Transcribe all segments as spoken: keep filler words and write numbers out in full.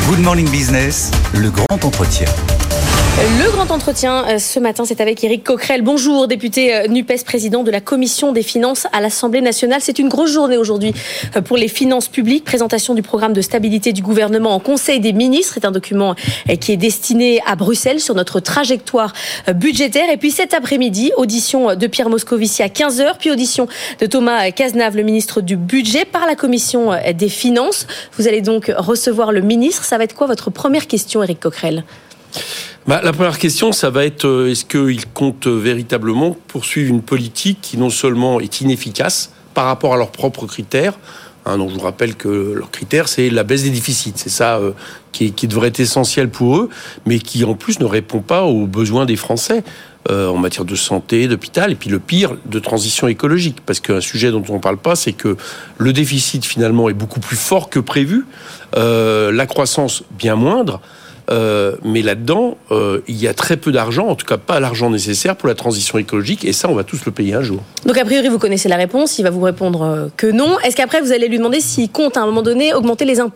Good Morning Business, le grand entretien. Le grand entretien ce matin, c'est avec Éric Coquerel. Bonjour, député NUPES, président de la Commission des finances à l'Assemblée nationale. C'est une grosse journée aujourd'hui pour les finances publiques. Présentation du programme de stabilité du gouvernement en Conseil des ministres. C'est un document qui est destiné à Bruxelles sur notre trajectoire budgétaire. Et puis cet après-midi, audition de Pierre Moscovici à quinze heures, puis audition de Thomas Cazenave, le ministre du Budget, par la Commission des finances. Vous allez donc recevoir le ministre. Ça va être quoi votre première question, Éric Coquerel ? Bah, la première question, ça va être euh, est-ce qu'ils comptent véritablement poursuivre une politique qui non seulement est inefficace par rapport à leurs propres critères, hein, donc je vous rappelle que leurs critères, c'est la baisse des déficits, c'est ça euh, qui, qui devrait être essentiel pour eux, mais qui en plus ne répond pas aux besoins des Français euh, en matière de santé, d'hôpital, et puis le pire, de transition écologique, parce qu'un sujet dont on ne parle pas, c'est que le déficit finalement est beaucoup plus fort que prévu, euh, la croissance bien moindre. Euh, mais là-dedans, euh, il y a très peu d'argent, en tout cas pas l'argent nécessaire pour la transition écologique, et ça, on va tous le payer un jour. Donc a priori, vous connaissez la réponse, il va vous répondre que non. Est-ce qu'après, vous allez lui demander s'il compte à un moment donné augmenter les impôts ?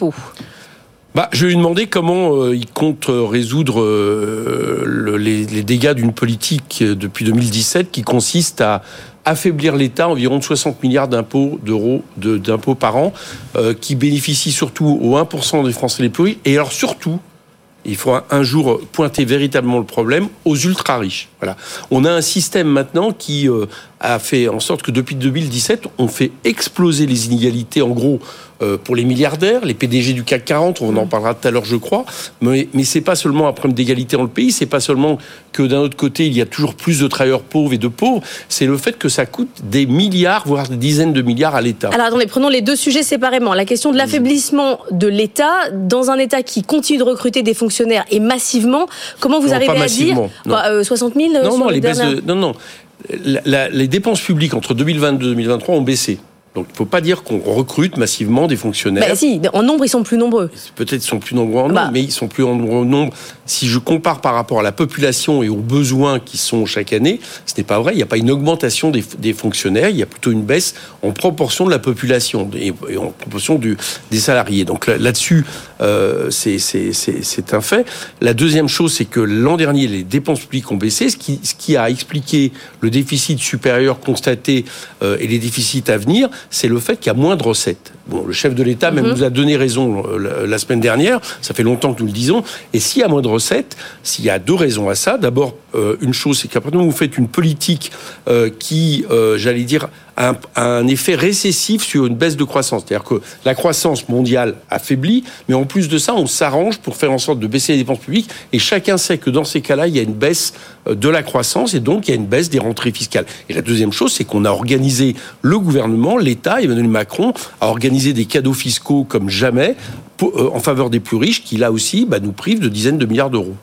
Bah, je vais lui demander comment euh, il compte résoudre euh, le, les, les dégâts d'une politique euh, depuis deux mille dix-sept qui consiste à affaiblir l'État, environ de soixante milliards d'impôts, d'euros de, d'impôts par an, euh, qui bénéficient surtout aux un pour cent des Français les plus riches, et alors surtout, il faut un jour pointer véritablement le problème aux ultra-riches. Voilà. On a un système maintenant qui euh, a fait en sorte que depuis deux mille dix-sept, on fait exploser les inégalités, en gros, euh, pour les milliardaires, les P D G du C A C quarante, on en parlera tout à l'heure, je crois. Mais, mais c'est pas seulement un problème d'égalité dans le pays, c'est pas seulement que d'un autre côté, il y a toujours plus de travailleurs pauvres et de pauvres, c'est le fait que ça coûte des milliards, voire des dizaines de milliards à l'État. Alors attendez, prenons les deux sujets séparément. La question de l'affaiblissement de l'État, dans un État qui continue de recruter des fonctionnaires et massivement, comment vous non, arrivez à dire quoi, euh, soixante mille Non, non, les dernières... baisses de, non, non. La, la, les dépenses publiques entre deux mille vingt-deux et deux mille vingt-trois ont baissé. Donc, il ne faut pas dire qu'on recrute massivement des fonctionnaires. Bah, si, en nombre, ils sont plus nombreux. Peut-être qu'ils sont plus nombreux en nombre, bah. mais ils sont plus nombreux en nombre. Si je compare par rapport à la population et aux besoins qui sont chaque année, ce n'est pas vrai. Il n'y a pas une augmentation des, des fonctionnaires, il y a plutôt une baisse en proportion de la population et, et en proportion du, des salariés. Donc là, là-dessus, euh, c'est, c'est, c'est, c'est un fait. La deuxième chose, c'est que l'an dernier, les dépenses publiques ont baissé, ce qui, ce qui a expliqué le déficit supérieur constaté euh, et les déficits à venir, c'est le fait qu'il y a moins de recettes. Bon, le chef de l'État même mm-hmm. nous a donné raison la, la semaine dernière, ça fait longtemps que nous le disons, et s'il y a moins de recettes, s'il y a deux raisons à ça, d'abord, euh, une chose, c'est qu'après vous faites une politique euh, qui, euh, j'allais dire, a un, a un effet récessif sur une baisse de croissance. C'est-à-dire que la croissance mondiale affaiblit, mais en plus de ça, on s'arrange pour faire en sorte de baisser les dépenses publiques, et chacun sait que dans ces cas-là, il y a une baisse de la croissance, et donc il y a une baisse des rentrées fiscales. Et la deuxième chose, c'est qu'on a organisé, le gouvernement, l'État, Emmanuel Macron, a organisé des cadeaux fiscaux comme jamais pour, euh, en faveur des plus riches, qui là aussi bah, nous privent de dizaines de milliards d'euros.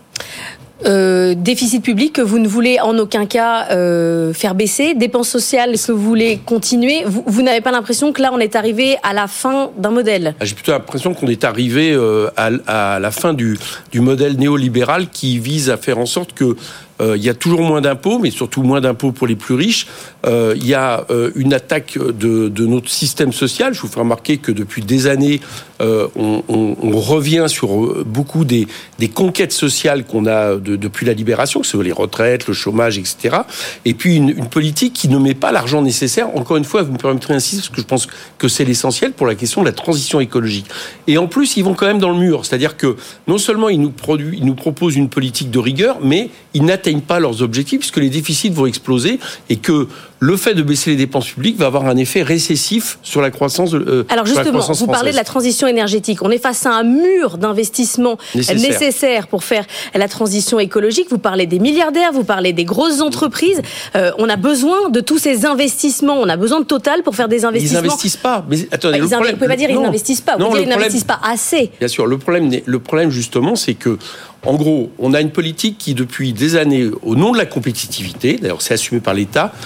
Euh, déficit public que vous ne voulez en aucun cas euh, faire baisser, dépenses sociales que vous voulez continuer. Vous, vous n'avez pas l'impression que là on est arrivé à la fin d'un modèle ? J'ai plutôt l'impression qu'on est arrivé euh, à, à la fin du, du modèle néolibéral qui vise à faire en sorte que Euh, il y a toujours moins d'impôts, mais surtout moins d'impôts pour les plus riches. Euh, il y a euh, une attaque de, de notre système social. Je vous fais remarquer que depuis des années, euh, on, on, on revient sur beaucoup des, des conquêtes sociales qu'on a de, depuis la libération, que ce soit les retraites, le chômage, et cetera. Et puis une, une politique qui ne met pas l'argent nécessaire. Encore une fois, vous me permettrez d'insister, parce que je pense que c'est l'essentiel pour la question de la transition écologique. Et en plus, ils vont quand même dans le mur. C'est-à-dire que non seulement ils nous, produisent, ils nous proposent une politique de rigueur, mais ils n'atteignent pas leurs objectifs puisque les déficits vont exploser et que le fait de baisser les dépenses publiques va avoir un effet récessif sur la croissance. Euh, Alors justement, croissance vous parlez de la transition énergétique. On est face à un mur d'investissement nécessaire. nécessaire pour faire la transition écologique. Vous parlez des milliardaires, vous parlez des grosses entreprises. Euh, on a besoin de tous ces investissements. On a besoin de Total pour faire des investissements. Ils n'investissent pas. Mais attendez, bah, le problème, vous ne pouvez pas dire qu'ils n'investissent pas. Vous non, pouvez dire qu'ils problème, n'investissent pas assez. Bien sûr. Le problème, le problème justement, c'est que en gros, on a une politique qui, depuis des années, au nom de la compétitivité, d'ailleurs c'est assumé par l'État, distribue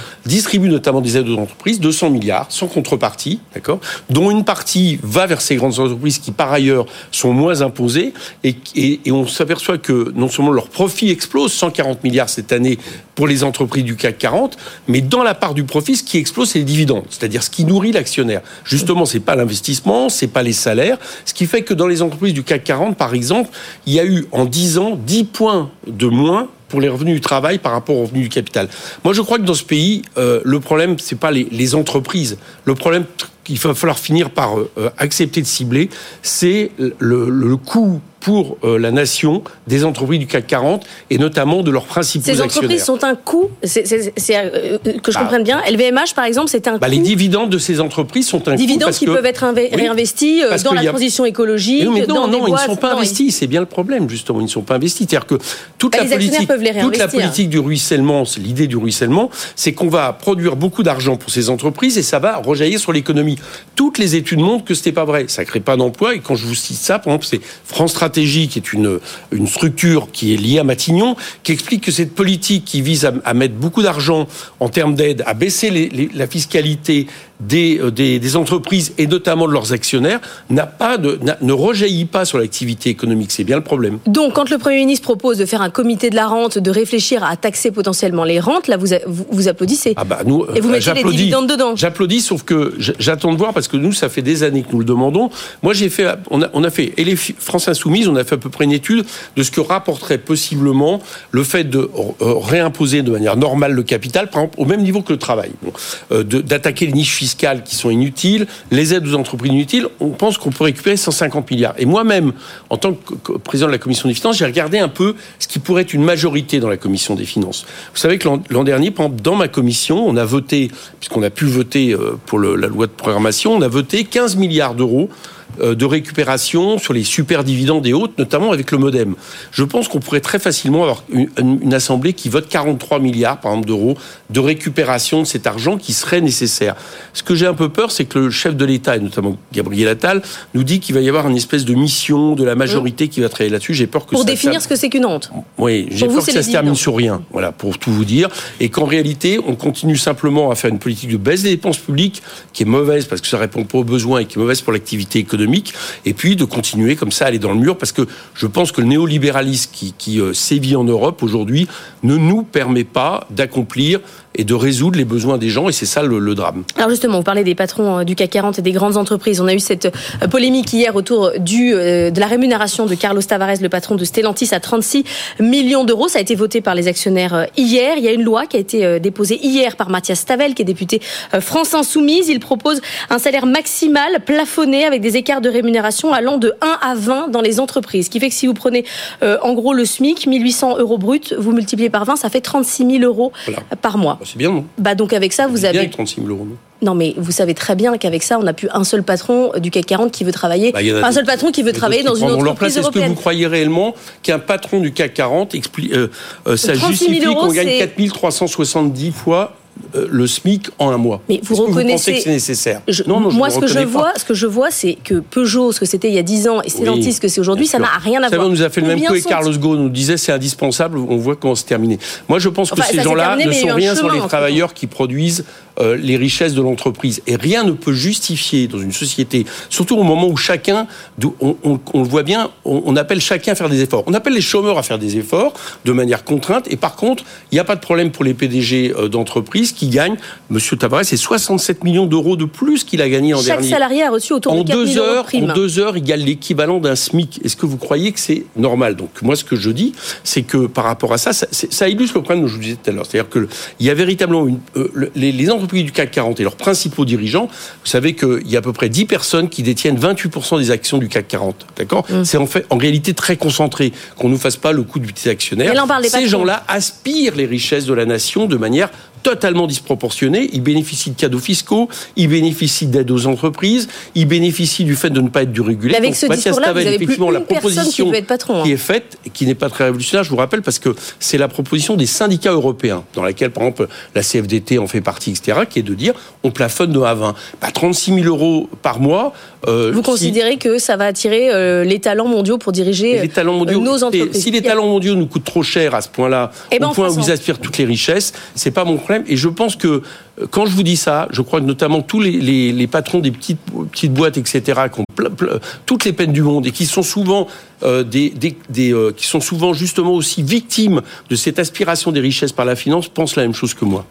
distribue notamment des aides aux entreprises, deux cents milliards, sans contrepartie, d'accord, dont une partie va vers ces grandes entreprises qui, par ailleurs, sont moins imposées, et, et, et on s'aperçoit que non seulement leur profit explose, cent quarante milliards cette année pour les entreprises du C A C quarante, mais dans la part du profit, ce qui explose, c'est les dividendes, c'est-à-dire ce qui nourrit l'actionnaire. Justement, c'est pas l'investissement, c'est pas les salaires, ce qui fait que dans les entreprises du C A C quarante, par exemple, il y a eu en dix ans dix points de moins pour les revenus du travail par rapport aux revenus du capital. Moi, je crois que dans ce pays, euh, le problème, c'est pas les, les entreprises. Le problème qu'il va falloir finir par euh, accepter de cibler, c'est le, le coût pour euh, la nation des entreprises du C A C quarante et notamment de leurs principaux actionnaires. Ces entreprises sont un coût, c'est, c'est, c'est, euh, que je bah, comprenne bien. L V M H, par exemple, c'est un bah, coût. Les dividendes de ces entreprises sont un dividendes coût. Dividendes qui que, peuvent être inv- oui, réinvestis euh, dans la a... transition écologique. Non, mais non, dans non, des ils boîtes, ne sont pas non, investis. Ils... C'est bien le problème, justement. Ils ne sont pas investis. C'est-à-dire que toute, bah, la, politique, toute la politique du ruissellement, c'est l'idée du ruissellement, c'est qu'on va produire beaucoup d'argent pour ces entreprises et ça va rejaillir sur l'économie. Toutes les études montrent que ce n'est pas vrai. Ça ne crée pas d'emploi. Et quand je vous cite ça, par exemple, c'est France Stratégie, qui est une, une structure qui est liée à Matignon, qui explique que cette politique qui vise à, à mettre beaucoup d'argent en termes d'aide, à baisser les, les, la fiscalité des, des, des entreprises et notamment de leurs actionnaires, n'a pas de, n'a, ne rejaillit pas sur l'activité économique. C'est bien le problème. Donc, quand le Premier ministre propose de faire un comité de la rente, de réfléchir à taxer potentiellement les rentes, là, vous, vous, vous applaudissez. Ah bah nous, et vous mettez les dividendes dedans. J'applaudis, sauf que j'attends de voir, parce que nous, ça fait des années que nous le demandons. Moi, j'ai fait, on a, on a fait, et les France Insoumise, on a fait à peu près une étude de ce que rapporterait possiblement le fait de réimposer de manière normale le capital, par exemple, au même niveau que le travail. Bon, euh, de, d'attaquer les niches fiscales qui sont inutiles, les aides aux entreprises inutiles, on pense qu'on peut récupérer cent cinquante milliards. Et moi-même, en tant que président de la Commission des Finances, j'ai regardé un peu ce qui pourrait être une majorité dans la Commission des Finances. Vous savez que l'an, l'an dernier, par exemple, dans ma commission, on a voté, puisqu'on a pu voter pour le, la loi de programmation, on a voté quinze milliards d'euros de récupération sur les super dividendes et autres, notamment avec le MODEM. Je pense qu'on pourrait très facilement avoir une, une assemblée qui vote quarante-trois milliards, par exemple, d'euros de récupération de cet argent qui serait nécessaire. Ce que j'ai un peu peur, c'est que le chef de l'État, et notamment Gabriel Attal, nous dit qu'il va y avoir une espèce de mission de la majorité mmh. qui va travailler là-dessus. J'ai peur que pour ça... définir ça... ce que c'est qu'une honte. Oui, j'ai pour peur vous, que ça se termine sur rien, voilà, pour tout vous dire. Et qu'en réalité, on continue simplement à faire une politique de baisse des dépenses publiques qui est mauvaise parce que ça répond pas aux besoins et qui est mauvaise pour l'activité économique. Et puis de continuer comme ça à aller dans le mur, parce que je pense que le néolibéralisme qui, qui euh, sévit en Europe aujourd'hui ne nous permet pas d'accomplir et de résoudre les besoins des gens, et c'est ça le, le drame. Alors justement, vous parlez des patrons du C A C quarante et des grandes entreprises. On a eu cette polémique hier autour du, euh, de la rémunération de Carlos Tavares, le patron de Stellantis, à trente-six millions d'euros. Ça a été voté par les actionnaires hier. Il y a une loi qui a été déposée hier par Mathias Tavel, qui est député France Insoumise. Il propose un salaire maximal plafonné avec des écarts de rémunération allant de un à vingt dans les entreprises. Ce qui fait que si vous prenez euh, en gros le SMIC, mille huit cents euros brut, vous multipliez par vingt, ça fait trente-six mille euros voilà. par mois. C'est bien, non ? Bah donc avec ça, vous c'est avez... bien avec trente-six mille euros, non ? Non, mais vous savez très bien qu'avec ça, on n'a plus un seul patron du C A C quarante qui veut travailler, bah, un seul patron qui veut travailler dans une entreprise européenne. Est-ce que vous croyez réellement qu'un patron du C A C quarante expli- euh, euh, ça justifie euros, qu'on gagne quatre mille trois cent soixante-dix fois le SMIC en un mois? Mais vous Est-ce reconnaissez... que vous pensez que c'est nécessaire? je... Non, non, je Moi, ce que je vois, ce que je vois, c'est que Peugeot, ce que c'était il y a dix ans, et Stellantis, oui, ce que c'est aujourd'hui, ça n'a rien à voir. On nous a fait le même coup, et Carlos Ghosn nous disait c'est indispensable. On voit comment c'est terminé. Moi, je pense que enfin, ces gens-là ne sont rien sans les travailleurs qui produisent euh, les richesses de l'entreprise. Et rien ne peut justifier dans une société, surtout au moment où chacun, on, on, on le voit bien, on, on appelle chacun à faire des efforts. On appelle les chômeurs à faire des efforts de manière contrainte. Et par contre, il n'y a pas de problème pour les P D G d'entreprise qui gagnent. Monsieur Tavares, c'est soixante-sept millions d'euros de plus qu'il a gagné en Chaque dernier. Chaque salarié a reçu autour de quatre mille euros de prime. En deux heures, il gagne l'équivalent d'un SMIC. Est-ce que vous croyez que c'est normal? Donc moi, ce que je dis, c'est que par rapport à ça, ça, ça illustre le problème que je vous disais tout à l'heure. C'est-à-dire qu'il y a véritablement une, euh, les, les entreprises du C A C quarante et leurs principaux dirigeants, vous savez qu'il y a à peu près dix personnes qui détiennent vingt-huit pour cent des actions du C A C quarante. D'accord? Mmh. C'est en fait, en réalité très concentré. Qu'on ne nous fasse pas le coup du petit actionnaire. Ces gens-là aspirent les richesses de la nation de manière totalement disproportionnée. Ils bénéficient de cadeaux fiscaux, ils bénéficient d'aide aux entreprises, ils bénéficient du fait de ne pas être dérégulés. Avec ce discours-là, vous avez plus la une personne qui peut être patron. Qui est faite, qui n'est pas très révolutionnaire, je vous rappelle, parce que c'est la proposition des syndicats européens, dans laquelle, par exemple, la C F D T en fait partie, et cetera, qui est de dire, on plafonne de un à vingt. Bah, trente-six mille euros par mois. Euh, vous si... considérez que ça va attirer euh, les talents mondiaux pour diriger les talents mondiaux, euh, nos entreprises? Si les talents mondiaux nous coûtent trop cher à ce point-là, eh ben, au point où ils aspirent toutes les richesses, c'est pas mon problème. problème. Et je pense que quand je vous dis ça, je crois que notamment tous les, les, les patrons des petites, petites boîtes, et cetera, qui ont ple, ple, toutes les peines du monde et qui sont souvent euh, des, des, des euh, qui sont souvent justement aussi victimes de cette aspiration des richesses par la finance, pensent la même chose que moi.